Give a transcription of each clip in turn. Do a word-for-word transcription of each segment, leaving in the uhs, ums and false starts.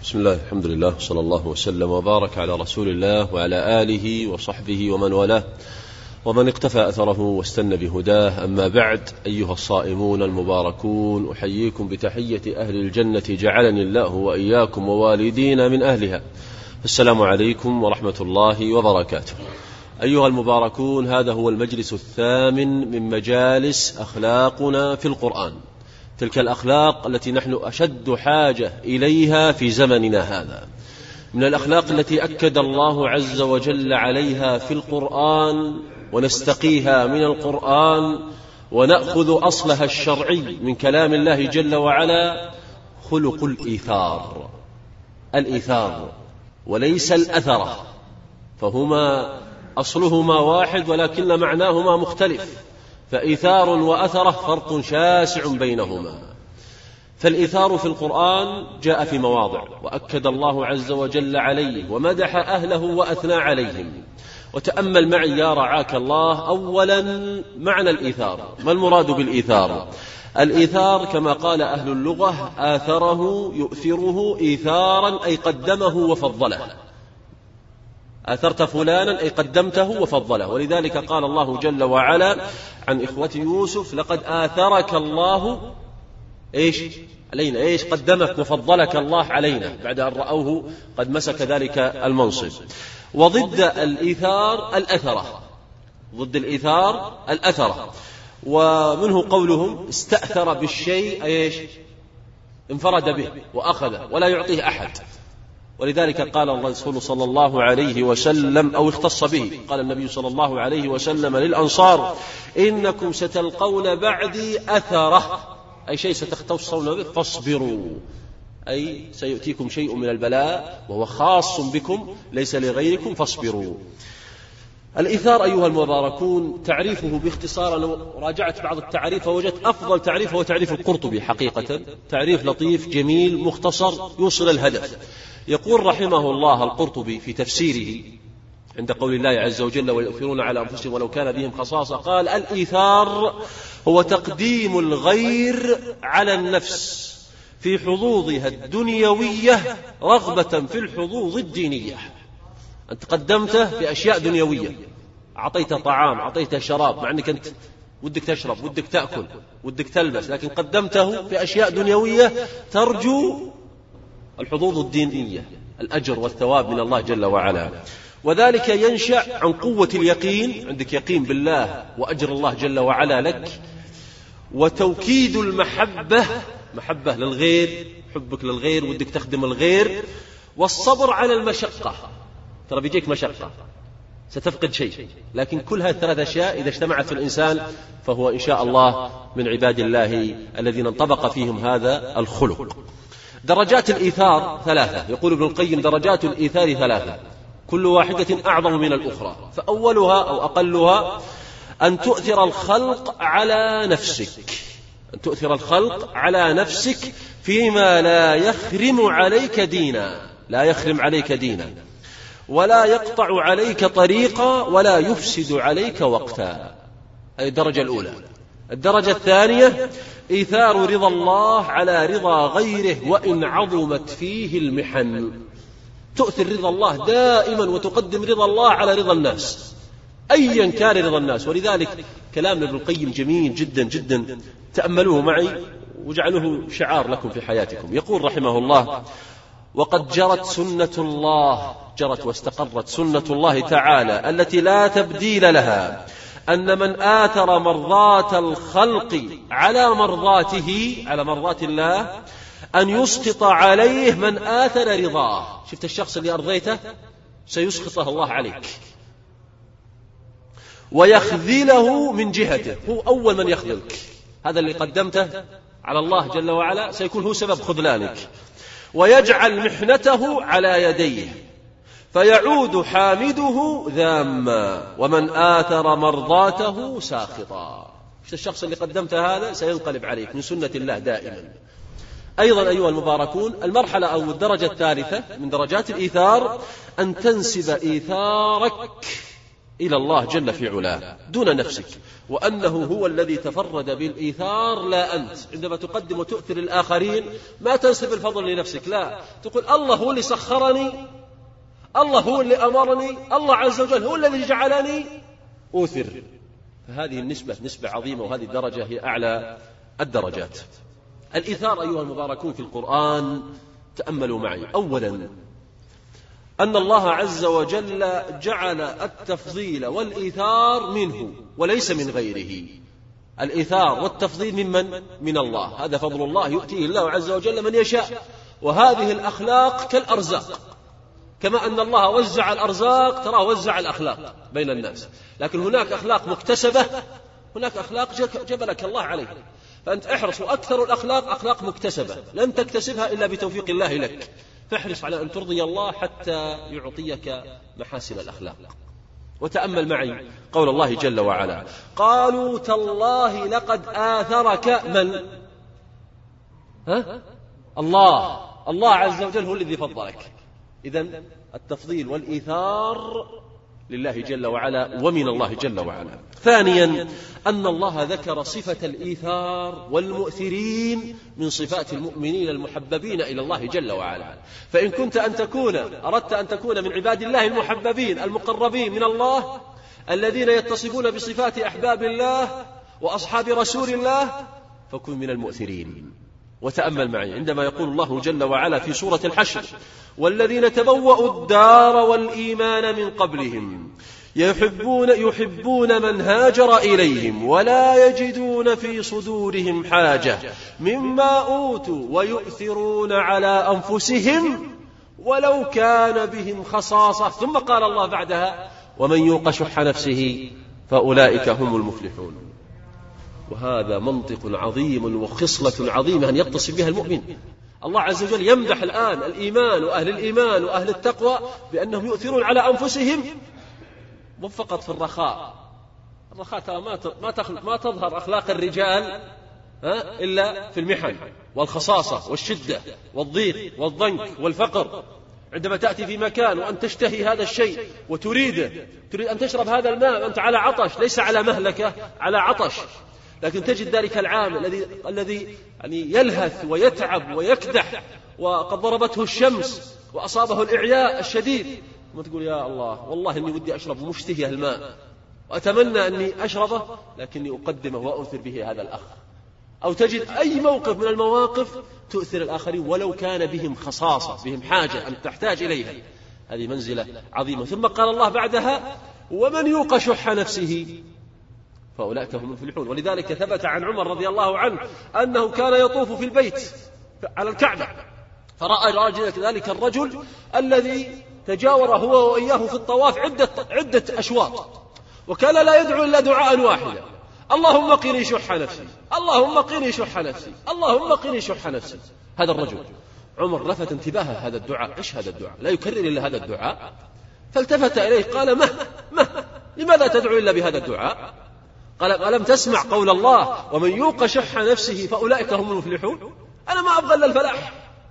بسم الله، الحمد لله، صلى الله وسلم وبارك على رسول الله وعلى آله وصحبه ومن والاه ومن اقتفى أثره واستنى بهداه. أما بعد، أيها الصائمون المباركون، أحييكم بتحية أهل الجنة جعلني الله وإياكم ووالدينا من أهلها. السلام عليكم ورحمة الله وبركاته. أيها المباركون، هذا هو المجلس الثامن من مجالس أخلاقنا في القرآن، تلك الأخلاق التي نحن أشد حاجة إليها في زمننا هذا، من الأخلاق التي أكد الله عز وجل عليها في القرآن، ونستقيها من القرآن ونأخذ أصلها الشرعي من كلام الله جل وعلا. خلق الإيثار، الإيثار وليس الأثرة، فهما أصلهما واحد ولكن معناهما مختلف، فإيثار وأثرة فرق شاسع بينهما. فالإيثار في القرآن جاء في مواضع وأكد الله عز وجل عليه ومدح أهله وأثنى عليهم. وتأمل معي يا رعاك الله أولا معنى الإيثار. ما المراد بالإيثار؟ الإيثار كما قال أهل اللغة آثره يؤثره إيثارا، أي قدمه وفضله. آثرت فلانا أي قدمته وفضله، ولذلك قال الله جل وعلا عن إخوة يوسف: لقد آثرك الله إيش علينا، إيش قدمك وفضلك الله علينا، بعد أن رأوه قد مسك ذلك المنصب. وضد الإيثار الأثرة، ضد الإيثار الأثرة. ومنه قولهم: استأثر بالشيء إيش انفرد به وأخذه ولا يعطيه أحد. ولذلك قال الرسول صلى الله عليه وسلم، أو اختص به، قال النبي صلى الله عليه وسلم للأنصار: إنكم ستلقون بعدي أثرة، أي شيء ستختصون به فاصبروا، أي سيأتيكم شيء من البلاء وهو خاص بكم ليس لغيركم فاصبروا. الإيثار أيها المباركون تعريفه باختصار، أنا راجعت بعض التعريف فوجدت أفضل تعريف هو تعريف القرطبي، حقيقة تعريف لطيف جميل مختصر يوصل الهدف. يقول رحمه الله القرطبي في تفسيره عند قول الله عز وجل: ويؤثرون على أنفسهم ولو كان بهم خصاصة، قال: الإيثار هو تقديم الغير على النفس في حظوظها الدنيوية رغبة في الحظوظ الدينية. أنت قدمته في أشياء دنيوية، أعطيت طعام، أعطيت شراب، مع أنك أنت ودك تشرب، ودك تأكل، ودك تلبس، لكن قدمته في أشياء دنيوية ترجو الحظوظ الدينية، الأجر والثواب من الله جل وعلا. وذلك ينشأ عن قوة اليقين، عندك يقين بالله وأجر الله جل وعلا لك، وتوكيد المحبة، محبة للغير، حبك للغير ودك تخدم الغير، والصبر على المشقة. ترى بيجيك مشقة، ستفقد شيء، لكن كل هذه الثلاث أشياء إذا اجتمعت في الإنسان فهو إن شاء الله من عباد الله الذين انطبق فيهم هذا الخلق. درجات الإيثار ثلاثة، يقول ابن القيم: درجات الإيثار ثلاثة، كل واحدة أعظم من الأخرى. فأولها أو أقلها أن تؤثر الخلق على نفسك، أن تؤثر الخلق على نفسك فيما لا يخرم عليك دينا، لا يخرم عليك دينا، ولا يقطع عليك طريقا، ولا يفسد عليك وقتا. هذه الدرجة الأولى. الدرجة الثانية إيثار رضا الله على رضا غيره وإن عظمت فيه المحن. تؤثر رضا الله دائما وتقدم رضا الله على رضا الناس أيا كان رضا الناس. ولذلك كلام ابن القيم جميل جدا جدا، تأملوه معي واجعلوه شعار لكم في حياتكم. يقول رحمه الله: وقد جرت سنة الله، جرت واستقرت سنة الله تعالى التي لا تبديل لها، أن من آثر مرضات الخلق على مرضاته، على مرضات الله، أن يسقط عليه من آثر رضاه. شفت الشخص اللي أرضيته سيسقطه الله عليك، ويخذله من جهته، هو أول من يخذلك. هذا اللي قدمته على الله جل وعلا سيكون هو سبب خذلانك، ويجعل محنته على يديه فيعود حامده ذاما، ومن آثر مرضاته ساخطا. الشخص اللي قدمته هذا سينقلب عليك، من سنة الله دائما. أيضا أيها المباركون، المرحلة أو الدرجة الثالثة من درجات الإيثار أن تنسب إيثارك إلى الله جل في علاه دون نفسك، وأنه هو الذي تفرد بالإيثار لا أنت. عندما تقدم وتؤثر الآخرين ما تنسب الفضل لنفسك، لا، تقول الله هو اللي سخرني، الله هو اللي أمرني، الله عز وجل هو الذي جعلني أوثر. فهذه النسبة نسبة عظيمة، وهذه الدرجة هي أعلى الدرجات. الإيثار أيها المباركون في القرآن تأملوا معي. أولا أن الله عز وجل جعل التفضيل والإيثار منه وليس من غيره. الإيثار والتفضيل ممن؟ من الله، هذا فضل الله يؤتيه الله عز وجل من يشاء. وهذه الأخلاق كالأرزاق، كما أن الله وزع الأرزاق ترى وزع الأخلاق بين الناس، لكن هناك أخلاق مكتسبة، هناك أخلاق جبلك الله عليها، فأنت احرص. وأكثر الأخلاق أخلاق مكتسبة لن تكتسبها إلا بتوفيق الله لك، فاحرص على أن ترضي الله حتى يعطيك محاسن الأخلاق. وتأمل معي قول الله جل وعلا: قالوا تالله لقد آثرك من؟ ها؟ الله الله عز وجل هو الذي فضلك. إذن التفضيل والإيثار لله جل وعلا ومن الله جل وعلا. ثانيا أن الله ذكر صفة الإيثار والمؤثرين من صفات المؤمنين المحببين إلى الله جل وعلا. فإن كنت أن تكون أردت أن تكون من عباد الله المحببين المقربين من الله الذين يتصفون بصفات أحباب الله وأصحاب رسول الله، فكن من المؤثرين. وتأمل معي عندما يقول الله جل وعلا في سورة الحشر: والذين تبوأوا الدار والإيمان من قبلهم يحبون, يحبون من هاجر إليهم ولا يجدون في صدورهم حاجة مما أوتوا ويؤثرون على أنفسهم ولو كان بهم خصاصة. ثم قال الله بعدها: ومن يوق شح نفسه فأولئك هم المفلحون. وهذا منطق عظيم وخصلة عظيمة أن يتصف بها المؤمن. الله عز وجل يمدح الآن الإيمان وأهل الإيمان وأهل التقوى بأنهم يؤثرون على أنفسهم، مو فقط في الرخاء. الرخاء ما ما تظهر أخلاق الرجال إلا في المحن والخصاصة والشدة والضيق والضنك والفقر. عندما تأتي في مكان وأن تشتهي هذا الشيء وتريده، تريد أن تشرب هذا الماء، أنت على عطش، ليس على مهلكة، على عطش، لكن تجد ذلك العام الذي الذي يعني يلهث ويتعب ويكدح وقد ضربته الشمس وأصابه الإعياء الشديد، ثم تقول: يا الله، والله إني ودي أشرب مشتهي الماء وأتمنى أني أشربه، لكني أقدمه وأؤثر به هذا الأخ. أو تجد أي موقف من المواقف تؤثر الآخرين ولو كان بهم خصاصة، بهم حاجة أن تحتاج إليها. هذه منزلة عظيمة. ثم قال الله بعدها: ومن يوق شح نفسه فأولئك هم المفلحون. ولذلك ثبت عن عمر رضي الله عنه أنه كان يطوف في البيت على الكعبة، فرأى ذلك الرجل الذي تجاور هو وإياه في الطواف عدة, عدة أشواط، وكان لا يدعو إلا دعاء واحدا: اللهم قني شح نفسي، اللهم قني شح نفسي، اللهم قني شح نفسي. هذا الرجل عمر لفت انتباهه هذا الدعاء. إيش هذا الدعاء؟ لا يكرر إلا هذا الدعاء. فالتفت إليه قال: مه مه لماذا تدعو إلا بهذا الدعاء؟ قال: ألم تسمع قول الله: ومن يوق شح نفسه فأولئك هم المفلحون؟ أنا ما أبغى إلا الفلاح.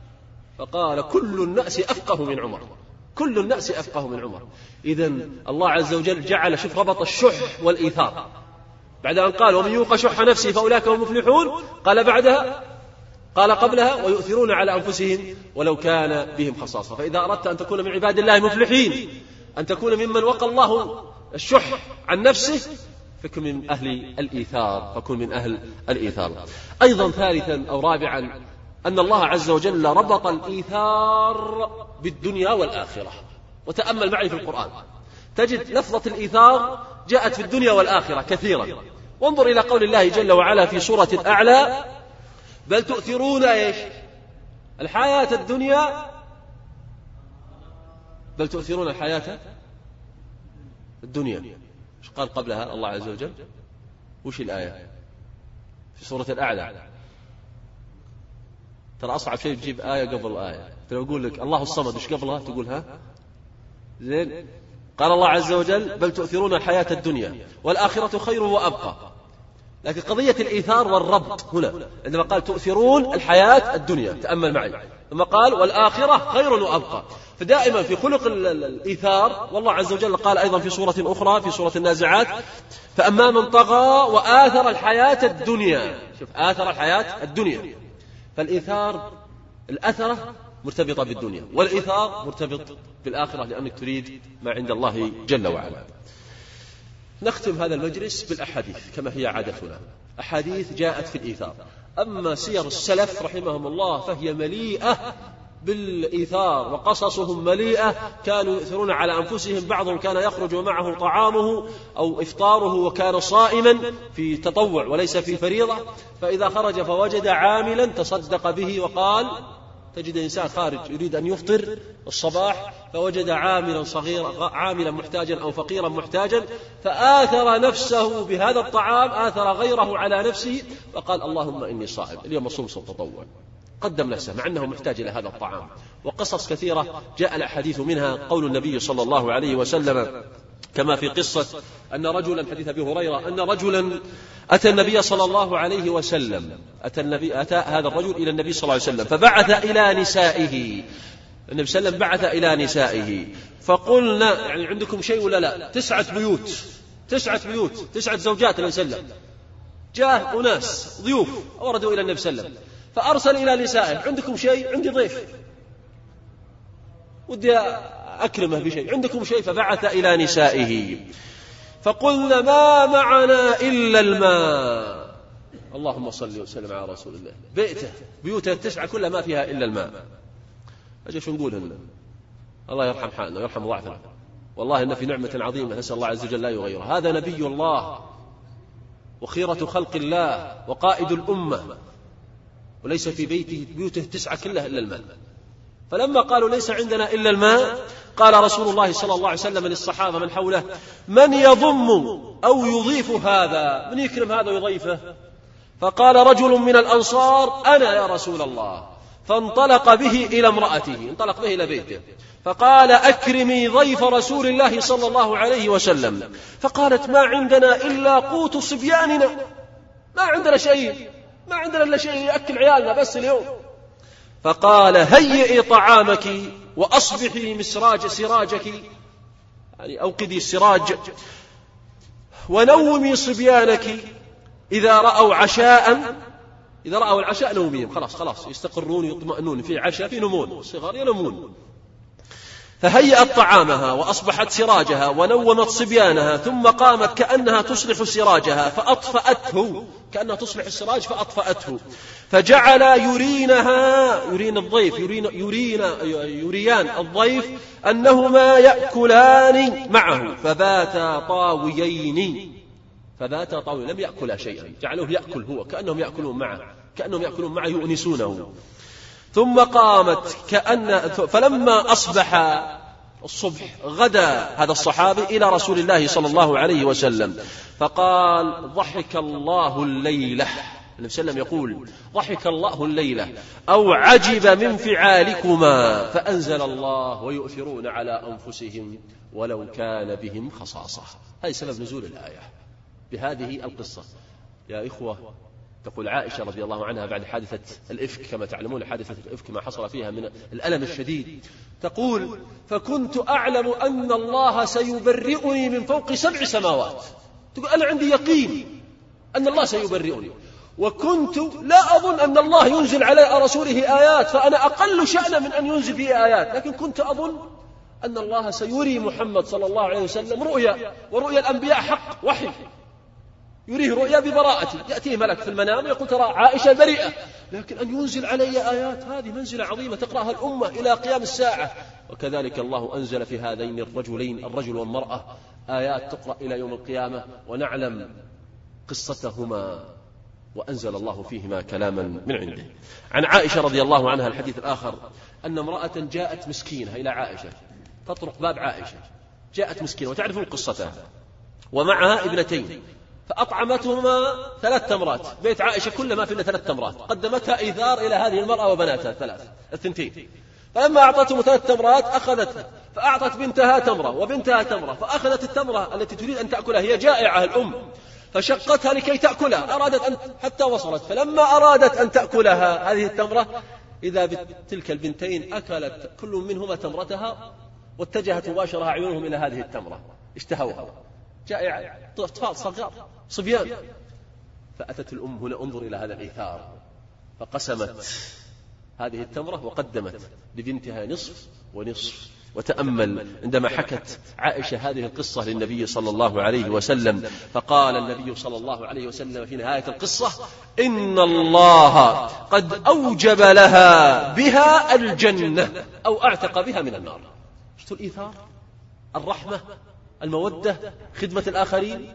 فقال: كل الناس أفقه من عمر، كل الناس أفقه من عمر. إذن الله عز وجل جعل، شوف ربط الشح والإيثار، بعد أن قال: ومن يوق شح نفسه فأولئك هم المفلحون، قال بعدها، قال قبلها: ويؤثرون على أنفسهم ولو كان بهم خصاصة. فإذا أردت أن تكون من عباد الله المفلحين، أن تكون ممن وقى الله الشح عن نفسه، فكن من أهل الإيثار، فكن من أهل الإيثار. أيضا ثالثا أو رابعا أن الله عز وجل ربط الإيثار بالدنيا والآخرة. وتأمل معي في القرآن تجد لفظة الإيثار جاءت في الدنيا والآخرة كثيرا. وانظر إلى قول الله جل وعلا في سورة الأعلى: بل تؤثرون إيش؟ الحياة الدنيا، بل تؤثرون الحياة الدنيا. إيش قال قبلها الله عز وجل؟ وش الآية في سورة الأعلى؟ ترى أصعب شيء تجيب آية قبل آية. ترى أقول لك الله الصمد، إيش قبلها تقول ها؟ زين. قال الله عز وجل: بل تؤثرون الحياة الدنيا والآخرة خير وأبقى. لكن قضية الإيثار والربط هنا عندما قال تؤثرون الحياة الدنيا، تأمل معي، ثم قال والآخرة خير وأبقى. فدائما في خلق الإيثار، والله عز وجل قال أيضا في سورة أخرى في سورة النازعات: فأما من طغى وآثر الحياة الدنيا. شوف، آثر الحياة الدنيا. فالإيثار الأثرة مرتبطة بالدنيا، والإيثار مرتبط بالآخرة، لأنك تريد ما عند الله جل وعلا. نختم هذا المجلس بالأحاديث كما هي عادتنا، أحاديث جاءت في الإيثار. أما سير السلف رحمهم الله فهي مليئة بالإيثار، وقصصهم مليئة، كانوا يؤثرون على أنفسهم. بعضهم كان يخرج معه طعامه أو إفطاره وكان صائما في تطوع وليس في فريضة، فإذا خرج فوجد عاملا تصدق به وقال، تجد إنسان خارج يريد أن يفطر الصباح فوجد عاملا صغيرا، عاملا محتاجا أو فقيرا محتاجا، فآثر نفسه بهذا الطعام، آثر غيره على نفسه، وقال اللهم إني صائم اليوم أصوم صوم تطوع، قدم نفسه مع أنه محتاج إلى هذا الطعام. وقصص كثيرة جاء الأحاديث منها قول النبي صلى الله عليه وسلم كما في قصة أن رجلا، حديث أبي هريرة، أن رجلا أتى النبي صلى الله عليه وسلم، أتى, النبي أتى هذا الرجل إلى النبي صلى الله عليه وسلم فبعث إلى نسائه. النبي صلى الله عليه وسلم بعث إلى نسائه فقلنا يعني عندكم شيء ولا لا؟ تسعة بيوت تسعة بيوت تسعة زوجات النبي صلى الله عليه وسلم. جاء أناس ضيوف وردوا إلى النبي صلى الله عليه وسلم فأرسل إلى نسائه: عندكم شيء؟ عندي ضيف ودي أكرمه بشيء، عندكم شيء؟ فبعث إلى نسائه فقلنا ما معنا إلا الماء. اللهم صل وسلم على رسول الله. بيته بيوته التسعة كلها ما فيها إلا الماء. أجل شو نقول هنا؟ الله يرحم حالنا ويرحم ضعفنا، والله إن في نعمة عظيمة نسأل الله عز وجل لا يغيرها. هذا نبي الله وخيرة خلق الله وقائد الأمة، وليس في بيته بيوته تسعة كلها إلا الماء. فلما قالوا ليس عندنا إلا الماء قال رسول الله صلى الله عليه وسلم للصحابة من حوله: من يضم أو يضيف هذا؟ من يكرم هذا ويضيفه؟ فقال رجل من الأنصار: أنا يا رسول الله. فانطلق به إلى امرأته، انطلق به إلى بيته، فقال: أكرمي ضيف رسول الله صلى الله عليه وسلم. فقالت: ما عندنا إلا قوت صبياننا، ما عندنا شيء، ما عندنا إلا شيء يأكل عيالنا بس اليوم. فقال: هيئي طعامك وأصبحي مسراج سراجك، يعني أوقدي السراج، ونومي صبيانك إذا رأوا عشاء، إذا رأوا العشاء نوميهم، خلاص خلاص يستقرون يطمئنون، في عشاء في نمون، الصغار ينمون. فهيأت طعامها وأصبحت سراجها ونومت صبيانها، ثم قامت كأنها تصلح سراجها فأطفأته، كأنها تصلح السراج فأطفأته، فجعل يرينها، يرين الضيف، يرين يرين يريان الضيف أنهما يأكلان معه، فباتا طاويين، فباتا طاويين، لم يأكلا شيئا، جعلوه يأكل هو، كأنهم يأكلون معه، كأنهم يأكلون معه يؤنسونه. ثم قامت كأن فلما أصبح الصبح غدا هذا الصحابي إلى رسول الله صلى الله عليه وسلم فقال: ضحك الله الليلة. النبي صلى الله عليه وسلم يقول: ضحك الله الليلة أو عجب من فعالكما، فأنزل الله: ويؤثرون على أنفسهم ولو كان بهم خصاصة. هذا سبب نزول الآية بهذه القصة. يا إخوة، تقول عائشة رضي الله عنها بعد حادثة الإفك، كما تعلمون حادثة الإفك ما حصل فيها من الألم الشديد، تقول: فكنت أعلم أن الله سيبرئني من فوق سبع سماوات. تقول أنا عندي يقين أن الله سيبرئني، وكنت لا أظن أن الله ينزل على رسوله آيات، فأنا أقل شأنا من أن ينزل فيه آيات، لكن كنت أظن أن الله سيري محمد صلى الله عليه وسلم رؤيا، ورؤيا الأنبياء حق وحي، يريه رؤيا ببراءتي، يأتيه ملك في المنام يقول: ترى عائشة بريئة، لكن أن ينزل علي آيات هذه منزلة عظيمة تقرأها الأمة إلى قيام الساعة. وكذلك الله أنزل في هذين الرجلين، الرجل والمرأة، آيات تقرأ إلى يوم القيامة، ونعلم قصتهما، وأنزل الله فيهما كلاما من عنده. عن عائشة رضي الله عنها الحديث الآخر أن امرأة جاءت مسكينة إلى عائشة، تطرق باب عائشة، جاءت مسكينة وتعرفون قصتها، ومعها ابنتين، فأطعمتهما ثلاث تمرات. بيت عائشة كل ما فيه ثلاث تمرات، قدمتها إيثار إلى هذه المرأة وبناتها الثلاث الثنتين. فلما أعطتهم ثلاث تمرات أخذتها، فأعطت بنتها تمرة وبنتها تمرة، فأخذت التمرة التي تريد أن تأكلها، هي جائعة الأم، فشقتها لكي تأكلها، أرادت أن حتى وصلت، فلما أرادت أن تأكلها هذه التمرة إذا بتلك البنتين أكلت كل منهما تمرتها واتجهت مباشرة أعينهم إلى هذه التمرة، اشتهوها، جائع أطفال صغار صبيان. فأتت الأم هنا، انظر إلى هذا الإيثار، فقسمت هذه التمرة وقدمت لبنتها نصف ونصف. وتأمل عندما حكت عائشة هذه القصة للنبي صلى الله عليه وسلم، فقال النبي صلى الله عليه وسلم في نهاية القصة: إن الله قد أوجب لها بها الجنة أو أعتق بها من النار. شفتوا الإيثار، الرحمة، المودة، خدمة الآخرين،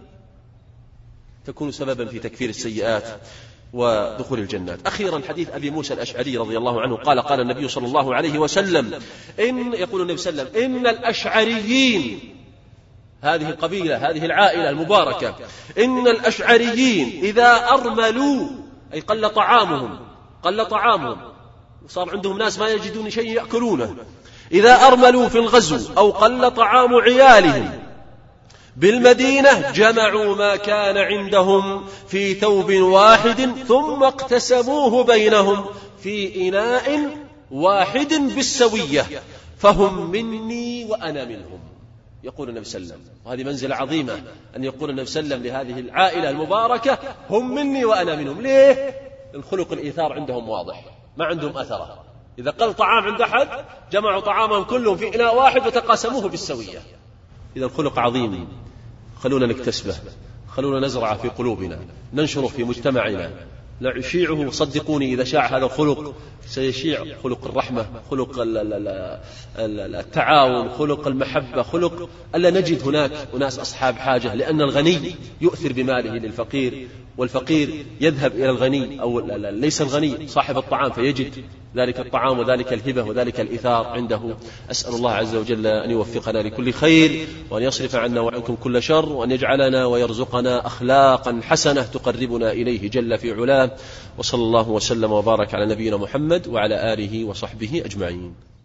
تكون سببا في تكفير السيئات ودخول الجنات. أخيرا حديث أبي موسى الأشعري رضي الله عنه قال: قال النبي صلى الله عليه وسلم إن يقول النبي صلى الله عليه وسلم إن الأشعريين، هذه القبيلة، هذه العائلة المباركة، إن الأشعريين إذا أرملوا، أي قل طعامهم، قل طعامهم وصار عندهم ناس ما يجدون شيء يأكلونه، إذا أرملوا في الغزو أو قل طعام عيالهم بالمدينة جمعوا ما كان عندهم في ثوب واحد ثم اقتسموه بينهم في إناء واحد بالسوية، فهم مني وأنا منهم. يقول النبي صلى الله عليه وسلم، وهذه منزلة عظيمة، أن يقول النبي صلى الله عليه وسلم لهذه العائلة المباركة: هم مني وأنا منهم. ليه؟ الخلق الإيثار عندهم واضح، ما عندهم أثرة. إذا قل طعام عند أحد جمعوا طعامهم كلهم في إناء واحد وتقاسموه بالسوية. إذا الخلق عظيم، خلونا نكتسبه، خلونا نزرعه في قلوبنا، ننشره في مجتمعنا، نشيعه. صدقوني إذا شاع هذا الخلق سيشيع خلق الرحمة، خلق التعاون، خلق المحبة، خلق ألا نجد هناك أناس أصحاب حاجة، لأن الغني يؤثر بماله للفقير، والفقير يذهب إلى الغني، أو ليس الغني صاحب الطعام فيجد ذلك الطعام وذلك الهبة وذلك الإيثار عنده. أسأل الله عز وجل أن يوفقنا لكل خير، وأن يصرف عنا وعنكم كل شر، وأن يجعلنا ويرزقنا أخلاقا حسنة تقربنا إليه جل في علاه. وصلى الله وسلم وبارك على نبينا محمد وعلى آله وصحبه أجمعين.